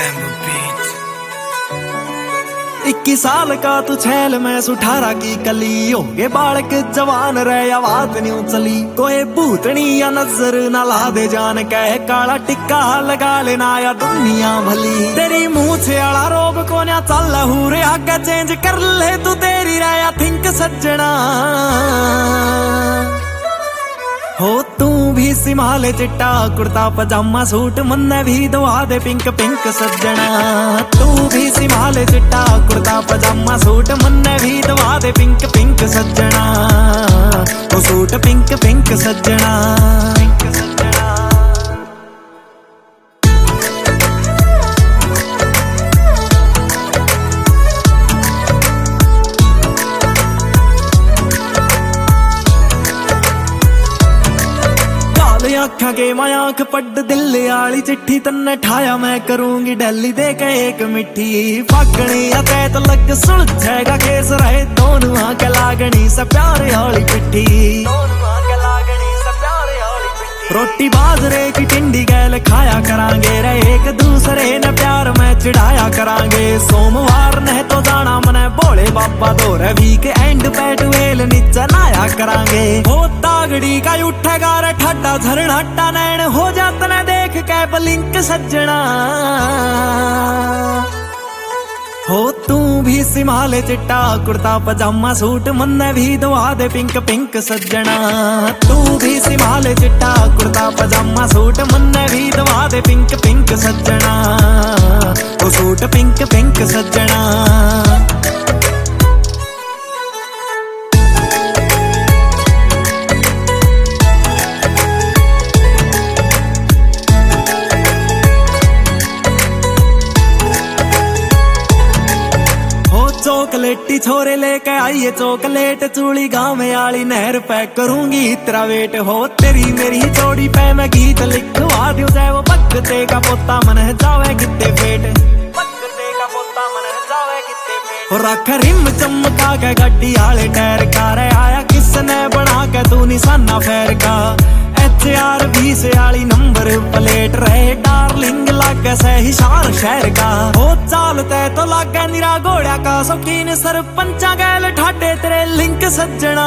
21 साल का तू छैल मैं 18 की कली हो गए बालक जवान रहे आवाज न्यू चली कोई भूतनी या नजर ना ला दे जान कह काला टिक्का लगा लेना या दुनिया भली तेरी मुंह से आला रोग को ना चल हूरे आगे चेंज कर ले तू तेरी राया थिंक सज्जना हो तू भी सिमाले चिट्टा कुर्ता पजामा सूट मन भी दवा दे पिंक पिंक सज्जना तू भी सिमाले चिट्टा कुर्ता पजामा सूट मन भी दवा दे पिंक पिंक सज्जना ओ सूट पिंक पिंक सज्जना पिंक सज्जना आखा के मैं आंख पड दिल आली चिट्ठी तन्ने ठाया मैं करूंगी दिल्ली दे के एक मिट्टी फाकनी अते तो लग सुलझेगा केस रहे दोनों आंख लागनी सा प्यार वाली पिट्ठी रोटी बाजरे की टिंडी गैल खाया करांगे रे एक दूसरे ने प्यार में चिढ़ाया करांगे सोमवार ने तो जाना मने बोले बाबा दो रवि के एंड पे टुएल नीचे नाया करांगे हो तागड़ी का उठेगा रे ठड्डा झरनाटा नैन हो जात ने देख के बलिंक सज्जना हो तू भी सिमाले चिट्टा कुर्ता पजामा सूट मन भी दवा दे पिंक पिंक सज्जना तू भी सिमाले चिट्टा कुर्ता पजामा सूट मन भी दवा दे पिंक पिंक सज्जना ओ सूट पिंक पिंक सज्जना चॉकलेटी छोरे लेके आइए चॉकलेट चूड़ी गाँव में आली नहर पैक करूंगी तेरा वेट हो तेरी मेरी जोड़ी पे मैं गीत लिखवा दूं जाए वो भगते का पोता मन जावे कितने फेट भगते का पोता मन जावे कितने फेट और रख रिम चमका के गड्डी आले टायर का रे आया किसने बना के तू निशाना फेर का HR20 आली नंबर प्लेट रहे डार्लिंग लागे से हिशार शहर का हो चालते तो लागे निरा घोड़ा का शौकीन सरपंचा गैल ठाटे तेरे लिंक सज्जना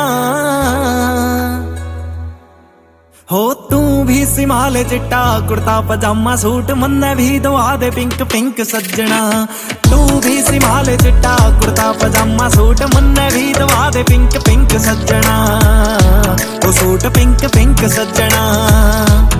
हो तू भी सिमाले चिट्टा कुर्ता पजामा सूट मन भी दवा दे पिंक पिंक सज्जना तू भी सिमाले चिट्टा कुर्ता पजामा सूट मन भी दवा दे पिंक पिंक सज्जना ओ सूट पिंक पिंक सज्जना।